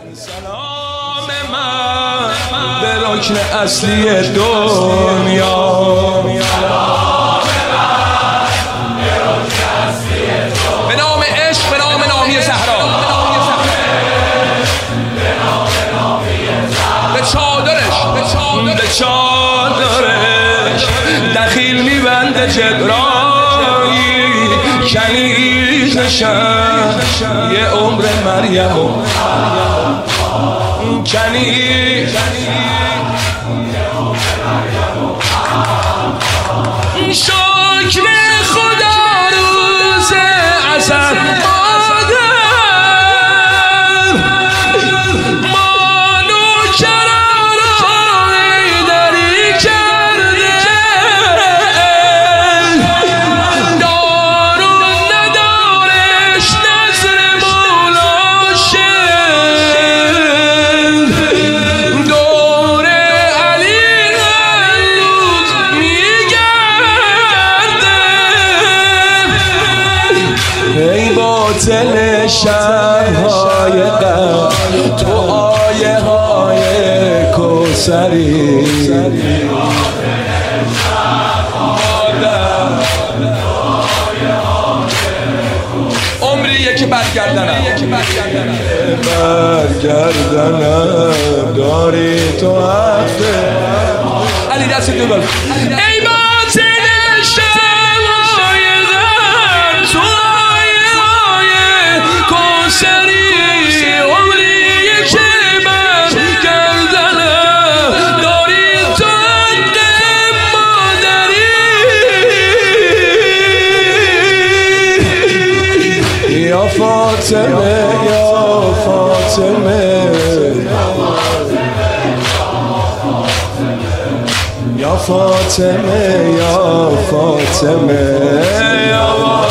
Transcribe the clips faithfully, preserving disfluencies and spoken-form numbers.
سلام من به رکن اصلی دنیا، به نام عشق، به نام نامی زهرا، به چادرش به چادرش دخیل میبنده جبرائیل، کنیزشم یه عمر مریم و کنیز شکر خدا روز ازل باطل شب‌های غم، تو آیه های کوثری، عمری یکی برگردنم برگردنم داری تو هفته علی دست دو بل. ای باطل فاطمه یا فاطمه یا فاطمه یا فاطمه یا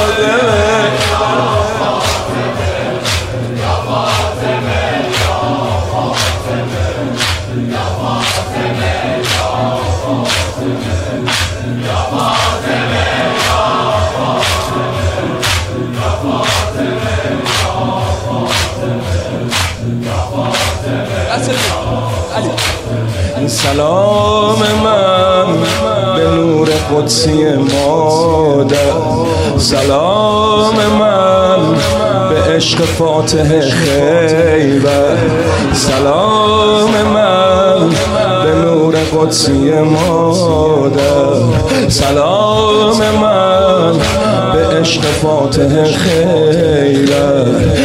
سلام من به نور قدسی مادر، سلام من به عشق فاتح خیبر، سلام من به نور قدسی مادر، سلام من به عشق فاتح خیبر.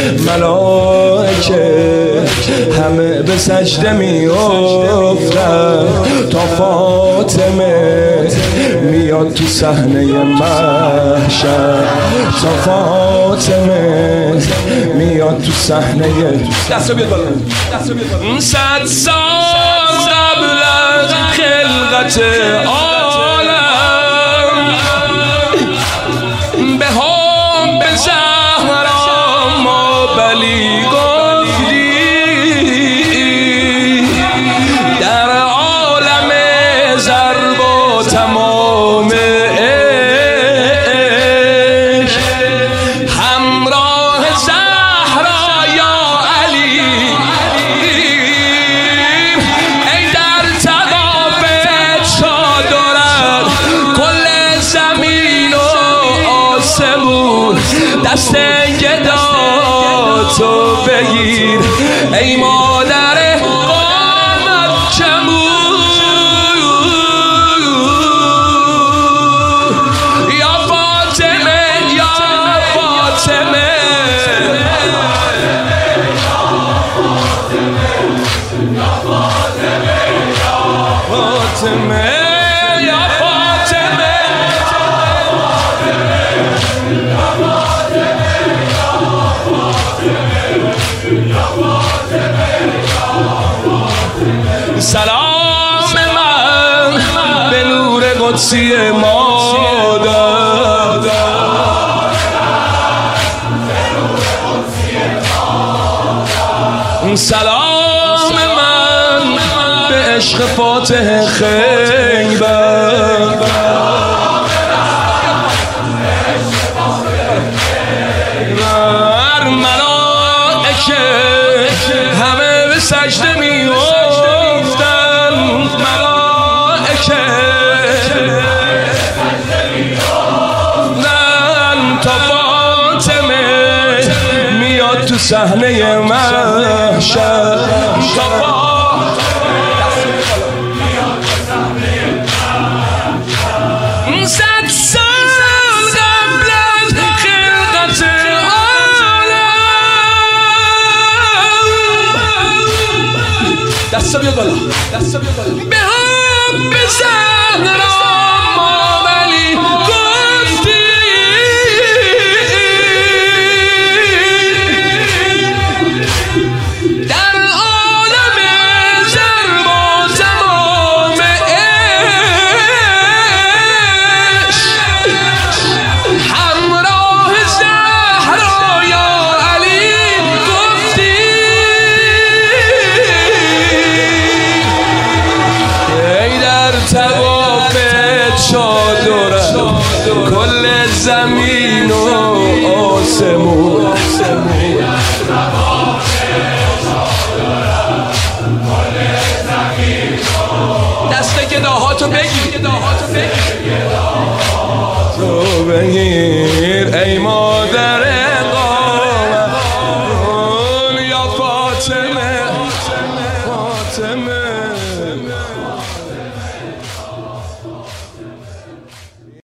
ملائکه همه به سجده می افتن تا فاطمه میاد تو صحنه محشر، تا فاطمه میاد تو صحنه. دست رو بیاد بالا، دست رو بیاد بالا. صد سال قبل از خلقت عالم به هم به زهرا ما بلی دست گداتو بگیر ای مادر قامت کمون، یا فاطمه یا فاطمه یا فاطمه سلام من به نور قدسی مادر، سلام من به عشق فاتح خیبر، ملائکه همه سجده می افتن ملائکه نه تا فاطمه میاد تو صحنه محشر تا صد سال قبل از خلقت عالم دستا بیاد بالا دستا بیاد بالا به هم به زهرا ما ولی گفتی در عالم زر با تمام همراه زهرا یا علی گفتی ای در طواف چادرم کل زمین و آسمون دست گداهاتو بگی